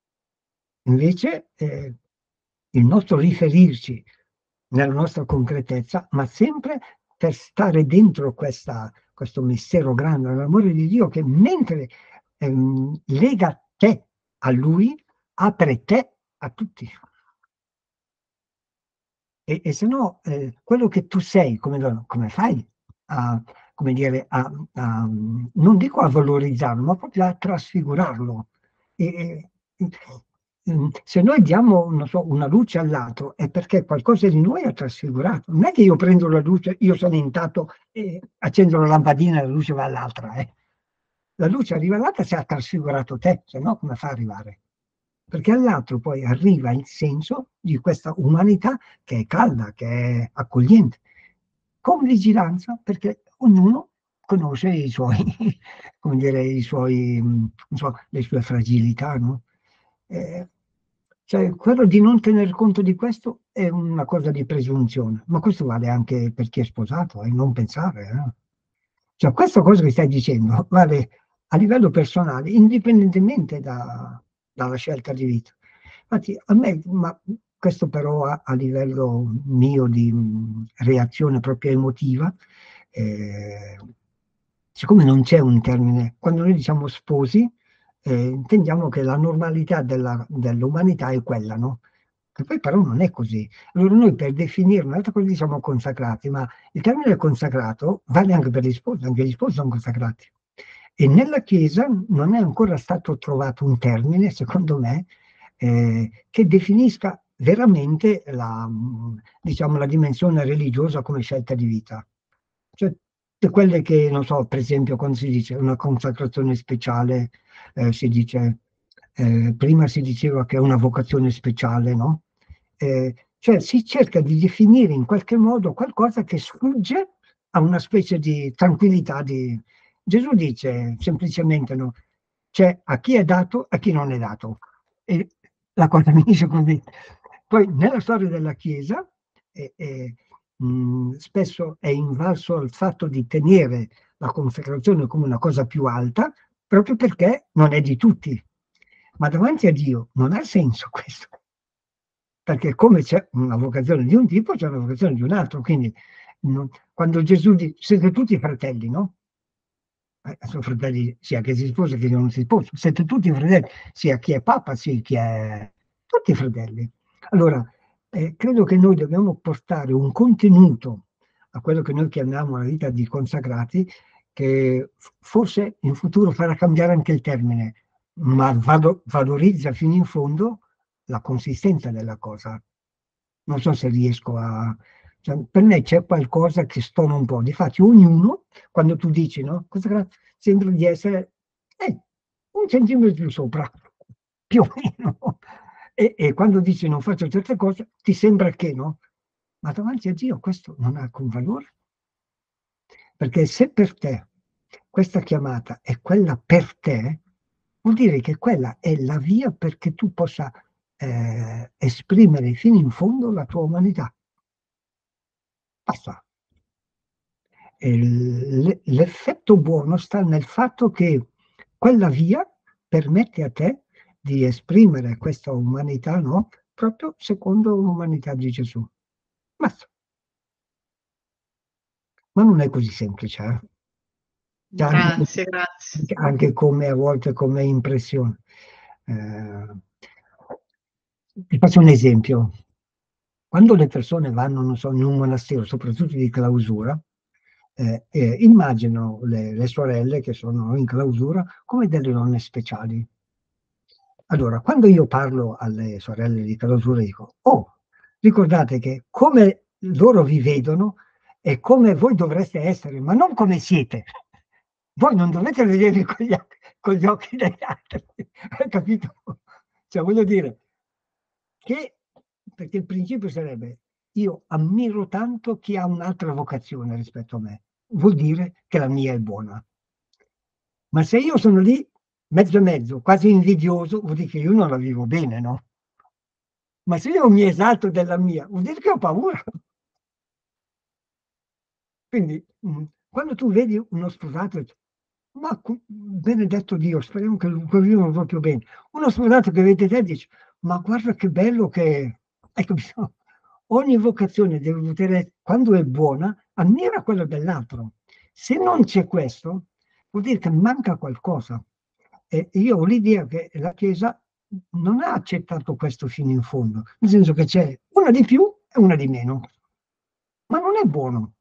Invece eh, il nostro riferirci nella nostra concretezza, ma sempre per stare dentro questa, questo mistero grande, l'amore di Dio che mentre ehm, lega te a Lui, apre te a tutti. E, e se no, eh, quello che tu sei, come, come fai a, come dire, a, a- non dico a valorizzarlo, ma proprio a trasfigurarlo? E, e- mm, se noi diamo, non so, una luce all'altro, è perché qualcosa di noi è trasfigurato. Non è che io prendo la luce, io sono intatto e accendo la lampadina e la luce va all'altra. Eh. La luce arriva all'altra se ha trasfigurato te, se no come fa ad arrivare? Perché all'altro poi arriva il senso di questa umanità che è calda, che è accogliente, con vigilanza, perché ognuno conosce i suoi, come dire, i suoi, mh, non so, le sue fragilità, no? Eh, cioè, quello di non tener conto di questo è una cosa di presunzione, ma questo vale anche per chi è sposato, e non pensare. Eh? Cioè, questa cosa che stai dicendo vale a livello personale, indipendentemente da, dalla scelta di vita. Infatti, a me, ma questo però a, a livello mio di mh, reazione proprio emotiva, eh, siccome non c'è un termine, quando noi diciamo sposi, eh, intendiamo che la normalità della, dell'umanità è quella, no? Che poi però non è così. Allora noi per definire un'altra cosa diciamo consacrati, ma il termine consacrato vale anche per gli sposi, anche gli sposi sono consacrati. E nella Chiesa non è ancora stato trovato un termine, secondo me, eh, che definisca veramente la, diciamo, la dimensione religiosa come scelta di vita. Cioè, tutte quelle che, non so, per esempio, quando si dice una consacrazione speciale, eh, si dice, eh, prima si diceva che è una vocazione speciale, no? Eh, cioè si cerca di definire in qualche modo qualcosa che sfugge a una specie di tranquillità. Di... Gesù dice semplicemente, no? C'è a chi è dato, a chi non è dato. E la cosa finisce così. Poi nella storia della Chiesa eh, eh, mh, spesso è invalso il fatto di tenere la consacrazione come una cosa più alta, proprio perché non è di tutti. Ma davanti a Dio non ha senso questo. Perché come c'è una vocazione di un tipo, c'è una vocazione di un altro. Quindi non, quando Gesù dice, siete tutti fratelli, no? Eh, sono fratelli sia che si sposa che non si sposa. Siete tutti fratelli, sia chi è papa, sia chi è... Tutti fratelli. Allora, eh, credo che noi dobbiamo portare un contenuto a quello che noi chiamiamo la vita di consacrati, che forse in futuro farà cambiare anche il termine, ma vado, valorizza fino in fondo la consistenza della cosa. Non so se riesco a... Cioè, per me c'è qualcosa che stona un po'. Difatti ognuno, quando tu dici, no? Cosa sembra di essere eh, un centimetro più sopra, più o meno. E, e quando dici non faccio certe cose, ti sembra che no? Ma davanti a Dio questo non ha alcun valore. Perché se per te questa chiamata è quella per te, vuol dire che quella è la via perché tu possa eh, esprimere fino in fondo la tua umanità. Basta. L'effetto buono sta nel fatto che quella via permette a te di esprimere questa umanità, no? Proprio secondo l'umanità di Gesù. Basta. Ma non è così semplice, eh? Grazie, grazie. Anche come a volte come impressione. Eh, ti faccio un esempio. Quando le persone vanno, non so, in un monastero, soprattutto di clausura, eh, eh, immaginano le, le sorelle che sono in clausura come delle donne speciali. Allora, quando io parlo alle sorelle di clausura dico, oh, ricordate che come loro vi vedono è come voi dovreste essere, ma non come siete. Voi non dovete vedere con gli, con gli occhi degli altri, hai capito? Cioè, voglio dire che, perché il principio sarebbe, io ammiro tanto chi ha un'altra vocazione rispetto a me, vuol dire che la mia è buona. Ma se io sono lì, mezzo e mezzo, quasi invidioso, vuol dire che io non la vivo bene, no? Ma se io mi esalto della mia, vuol dire che ho paura. Quindi, mh, quando tu vedi uno sposato, ma benedetto Dio, speriamo che lo vivono proprio bene. Uno sposato che vede te dice, ma guarda che bello che... Ecco, ogni vocazione deve poter, quando è buona, ammira quello dell'altro. Se non c'è questo, vuol dire che manca qualcosa. E io ho l'idea che la Chiesa non ha accettato questo fino in fondo, nel senso che c'è una di più e una di meno. Ma non è buono.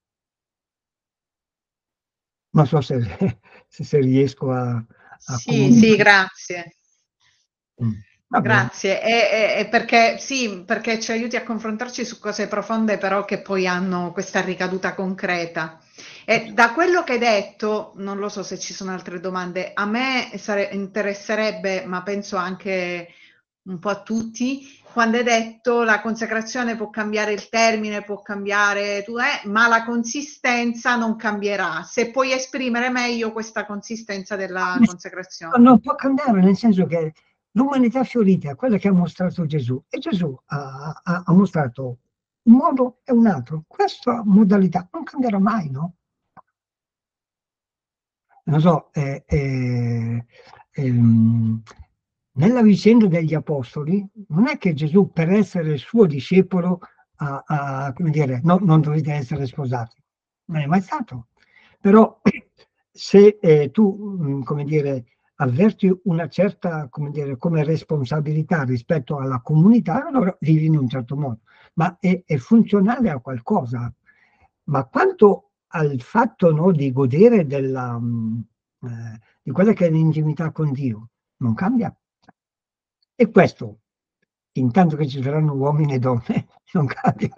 Non so se, se, se riesco a... a sì, sì, grazie. Mm. Grazie, e, e, perché sì, perché ci aiuti a confrontarci su cose profonde però che poi hanno questa ricaduta concreta. E da quello che hai detto, non lo so se ci sono altre domande, a me sare- interesserebbe, ma penso anche un po' a tutti, quando hai detto la consacrazione può cambiare il termine, può cambiare, tu, eh, ma la consistenza non cambierà. Se puoi esprimere meglio questa consistenza della consacrazione. Non può cambiare, nel senso che l'umanità fiorita è quella che ha mostrato Gesù, e Gesù ha, ha, ha mostrato un modo e un altro. Questa modalità non cambierà mai, no? non so, eh, eh, ehm, nella vicenda degli apostoli, non è che Gesù per essere suo discepolo a, a, come dire, no, non dovete essere sposati, non è mai stato. Però se eh, tu, mh, come dire, avverti una certa, come dire, come responsabilità rispetto alla comunità, allora vivi in un certo modo, ma è, è funzionale a qualcosa. Ma quanto al fatto, no, di godere della, mh, eh, di quella che è l'intimità con Dio, non cambia. E questo, intanto che ci saranno uomini e donne, non cambia.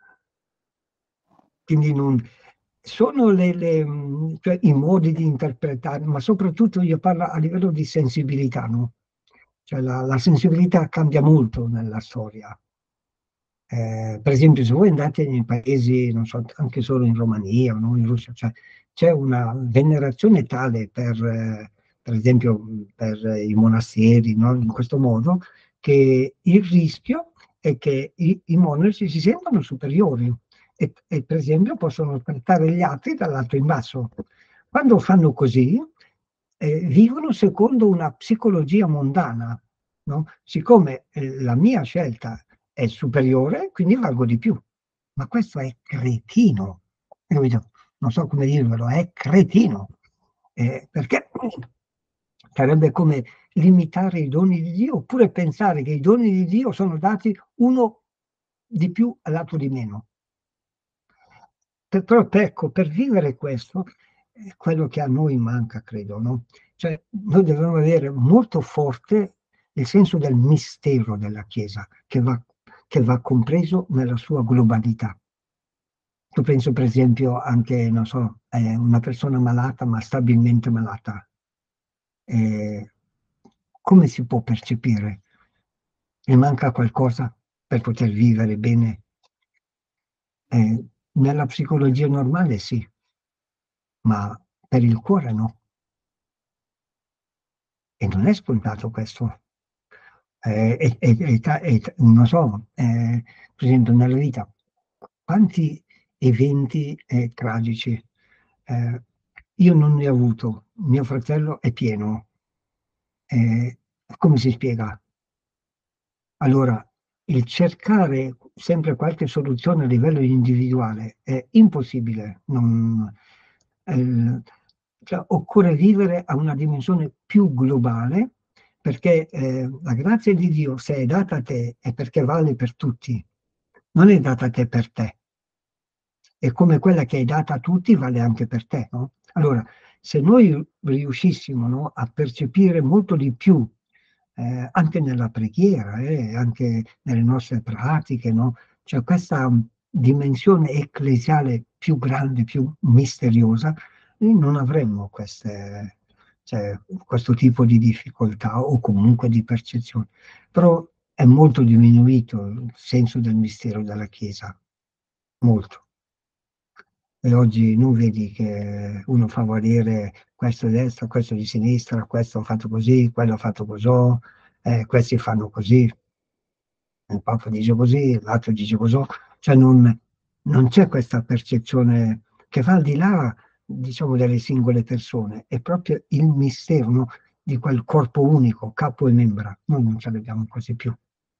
Quindi non, sono le, le, mh, cioè, i modi di interpretare, ma soprattutto io parlo a livello di sensibilità, no? Cioè la, la sensibilità cambia molto nella storia. Eh, per esempio, se voi andate nei paesi, non so, anche solo in Romania o no, in Russia, cioè, c'è una venerazione tale per, eh, per esempio, per i monasteri, no? In questo modo, che il rischio è che i, i monaci si sentano superiori e, e, per esempio, possono trattare gli altri dall'alto in basso. Quando fanno così, eh, vivono secondo una psicologia mondana, no? Siccome eh, la mia scelta è superiore, quindi valgo di più. Ma questo è cretino, capito? Non so come dirvelo, è cretino, eh, perché sarebbe come limitare i doni di Dio, oppure pensare che i doni di Dio sono dati uno di più all'altro di meno. Per, però ecco, per vivere questo, è quello che a noi manca, credo, no? Cioè, noi dobbiamo avere molto forte il senso del mistero della Chiesa, che va, che va compreso nella sua globalità. Tu penso per esempio anche, non so, eh, una persona malata, ma stabilmente malata. Eh, come si può percepire? Ne manca qualcosa per poter vivere bene? Eh, nella psicologia normale sì, ma per il cuore no. E non è scontato questo. Eh, e, e, e, e, non so, eh, per esempio nella vita, quanti eventi eh, tragici. Eh, io non ne ho avuto, mio fratello è pieno. Eh, come si spiega? Allora, il cercare sempre qualche soluzione a livello individuale è impossibile. Non, eh, cioè, occorre vivere a una dimensione più globale, perché eh, la grazia di Dio, se è data a te, è perché vale per tutti, non è data a te per te. E come quella che è data a tutti vale anche per te, no? Allora, se noi riuscissimo, no, a percepire molto di più, eh, anche nella preghiera, eh, anche nelle nostre pratiche, no? Cioè questa dimensione ecclesiale più grande, più misteriosa, non avremmo queste, cioè, questo tipo di difficoltà o comunque di percezione. Però è molto diminuito il senso del mistero della Chiesa, molto. E oggi non vedi che uno fa valere questo di destra, questo di sinistra, questo ha fatto così, quello ha fatto così, eh, questi fanno così, il Papa dice così, l'altro dice così, cioè non, non c'è questa percezione che va al di là, diciamo, delle singole persone, è proprio il mistero, no, di quel corpo unico, capo e membra, noi non ce l'abbiamo quasi più.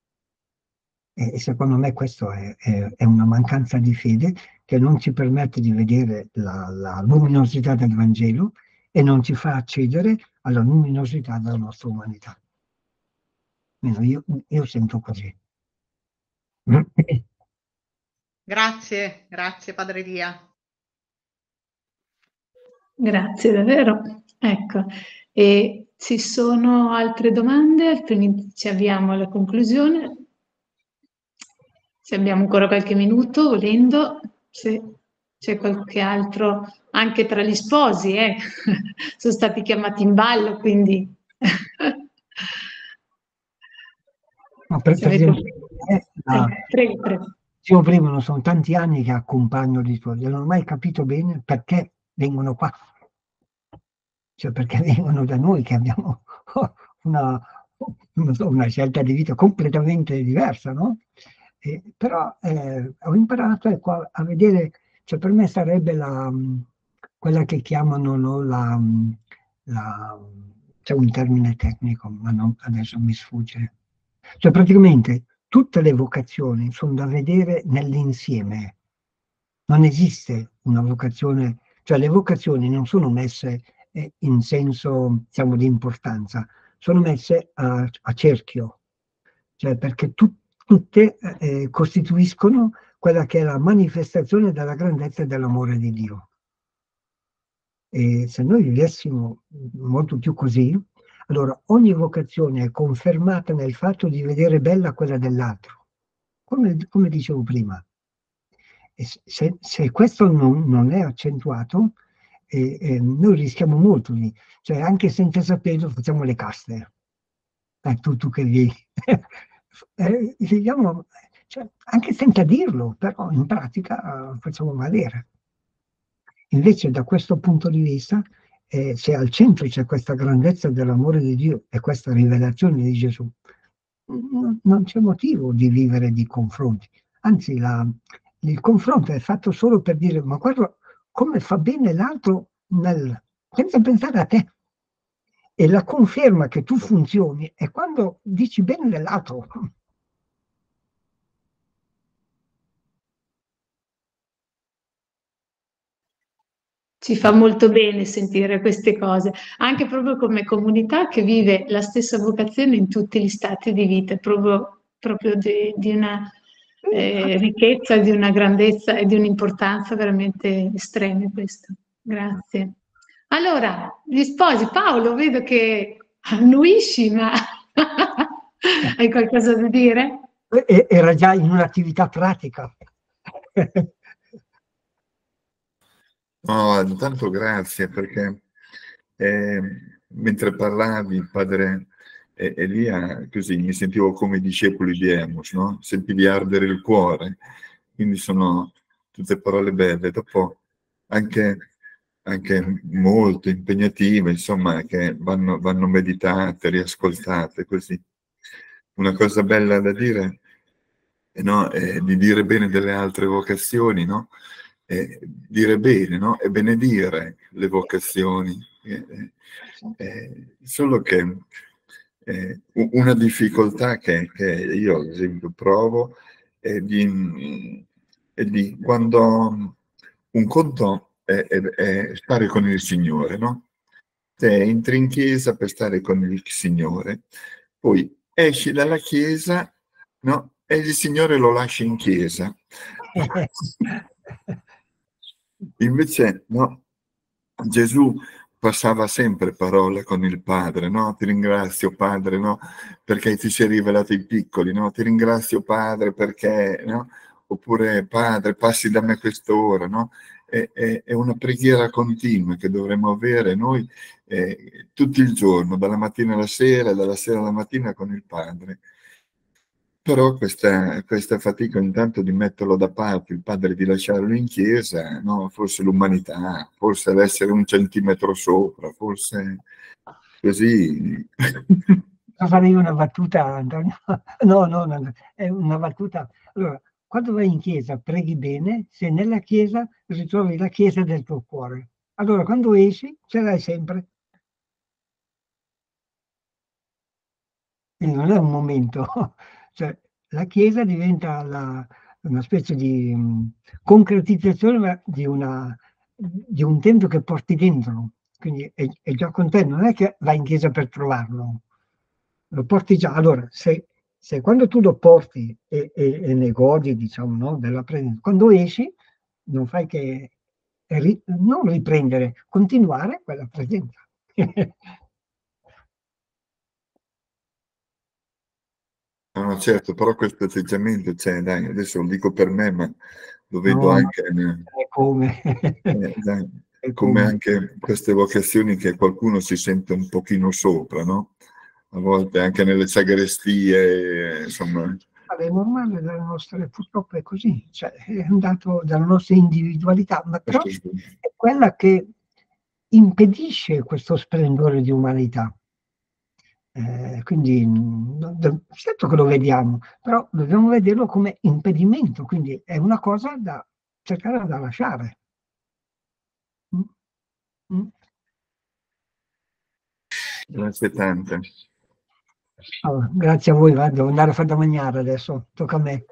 E secondo me questo è, è, è una mancanza di fede che non ci permette di vedere la, la luminosità del Vangelo e non ci fa accedere alla luminosità della nostra umanità. Io, io sento così. Grazie, grazie Padre Lia. Grazie davvero. Ecco, e ci sono altre domande, altrimenti ci avviamo alla conclusione. Se abbiamo ancora qualche minuto, volendo, se c'è qualche altro, anche tra gli sposi, eh. Sono stati chiamati in ballo, quindi... No, per, per esempio, eh, la, eh, prego, prego. Dicevo prima, non sono tanti anni che accompagno gli sposi, non ho mai capito bene perché vengono qua. Cioè perché vengono da noi che abbiamo una, non so, una scelta di vita completamente diversa, no? Eh, però eh, ho imparato ecco, a, a vedere, cioè per me sarebbe la, quella che chiamano no, la, la, c'è un termine tecnico, ma non, adesso mi sfugge. Cioè praticamente tutte le vocazioni sono da vedere nell'insieme. Non esiste una vocazione, cioè le vocazioni non sono messe eh, in senso, diciamo, di importanza, sono messe a, a cerchio, cioè perché tu, tutte eh, costituiscono quella che è la manifestazione della grandezza e dell'amore di Dio. E se noi vivessimo molto più così, allora ogni vocazione è confermata nel fatto di vedere bella quella dell'altro, come, come dicevo prima. E se, se questo non, non è accentuato, eh, eh, noi rischiamo molto lì, cioè anche senza saperlo facciamo le caste. Eh, tu, tu che vieni, eh, viviamo, cioè, anche senza dirlo, però in pratica eh, facciamo valere. Invece da questo punto di vista, eh, se al centro c'è questa grandezza dell'amore di Dio e questa rivelazione di Gesù, non, non c'è motivo di vivere di confronti. Anzi, la, il confronto è fatto solo per dire, ma guarda come fa bene l'altro nel, senza pensare a te. E la conferma che tu funzioni è quando dici bene dell'altro. Ci fa molto bene sentire queste cose, anche proprio come comunità che vive la stessa vocazione in tutti gli stati di vita, proprio, proprio di, di una eh, ricchezza, di una grandezza e di un'importanza veramente estreme questo. Grazie. Allora, gli sposi, Paolo, vedo che annuisci, ma hai qualcosa da dire? Era già in un'attività pratica. No, intanto grazie perché eh, mentre parlavi, padre eh, Elia, così mi sentivo come i discepoli di Amos, no? Sentivi ardere il cuore, quindi sono tutte parole belle. Dopo anche, anche molto impegnative, insomma, che vanno, vanno meditate, riascoltate, così. Una cosa bella da dire, eh, no? È di dire bene delle altre vocazioni, no? Eh, dire bene, no? E benedire le vocazioni. Eh, eh, solo che eh, una difficoltà che, che io, ad esempio, provo è di, è di quando un conto è, è, è stare con il Signore, no? Te entri in chiesa per stare con il Signore, poi esci dalla chiesa, no? E il Signore lo lasci in chiesa. Invece, no, Gesù passava sempre parole con il Padre, no? Ti ringrazio, Padre, no? Perché ti sei rivelato ai piccoli, no? Ti ringrazio, Padre, perché, no? Oppure, Padre, passi da me quest'ora, no? È, è, è una preghiera continua che dovremmo avere noi eh, tutto il giorno, dalla mattina alla sera, dalla sera alla mattina con il Padre. Però questa, questa fatica intanto di metterlo da parte, il padre di lasciarlo in chiesa, no? Forse l'umanità, forse l'essere un centimetro sopra, forse così. Farei una battuta, Antonio. No, no, no, è una battuta. Allora, quando vai in chiesa preghi bene, se nella chiesa ritrovi la chiesa del tuo cuore. Allora, quando esci, ce l'hai sempre. Quindi non è un momento, cioè la chiesa diventa la, una specie di mh, concretizzazione di, una, di un tempio che porti dentro, quindi è, è già con te, non è che vai in chiesa per trovarlo, lo porti già. Allora, se, se quando tu lo porti e, e, e ne godi, diciamo, no, della presenza, quando esci non fai che ri, non riprendere, continuare quella presenza. No, no, certo, però questo atteggiamento c'è, dai, adesso lo dico per me, ma lo vedo No, anche eh, è come. eh, dai, È come come. anche queste vocazioni che qualcuno si sente un pochino sopra, no? A volte anche nelle sagrestie, insomma. Vabbè, è normale delle nostre, purtroppo è così, cioè è un dato della nostra individualità, ma però è quella che impedisce questo splendore di umanità. Eh, quindi, non- certo che lo vediamo, però dobbiamo vederlo come impedimento, quindi è una cosa da cercare da lasciare. Mm? Mm. Grazie tante. Oh, grazie a voi, va, devo andare a fare da mangiare adesso, tocca a me.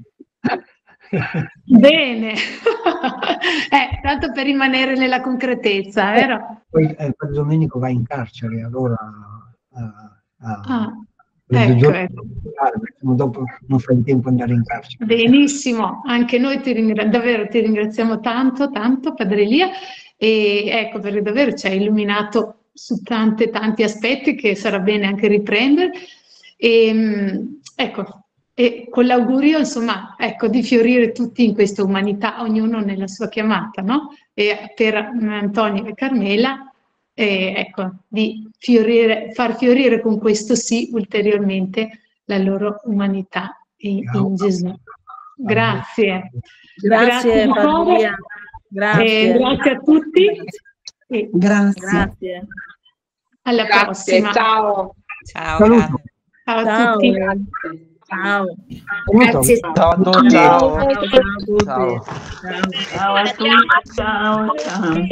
Bene, eh, tanto per rimanere nella concretezza, vero? Poi eh, poi Domenico va in carcere, allora a, a, Ah, mezzogiorno, ecco, ecco. dopo non fa il tempo di andare in carcere. Benissimo, anche noi ti ringra- davvero ti ringraziamo tanto, tanto, Padre Elia, e ecco, perché davvero ci hai illuminato su tanti, tanti aspetti che sarà bene anche riprendere. E, mh, ecco, e con l'augurio, insomma, ecco, di fiorire tutti in questa umanità, ognuno nella sua chiamata, no? E per Antonio e Carmela, eh, ecco, di fiorire, far fiorire con questo sì ulteriormente la loro umanità in, in Gesù. Grazie. Grazie, Grazie, Padre Elia. Grazie. Eh, grazie a tutti. E Grazie. Grazie. Alla Grazie, prossima. Ciao. Ciao. Saluto. Ciao a Ciao. tutti. Ciao. Grazie. Ciao a tutti. Ciao. Ciao. Ciao. Ciao a tutti. Ciao. Ciao.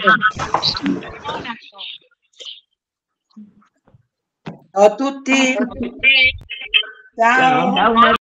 Ciao a tutti. Ciao. Ciao.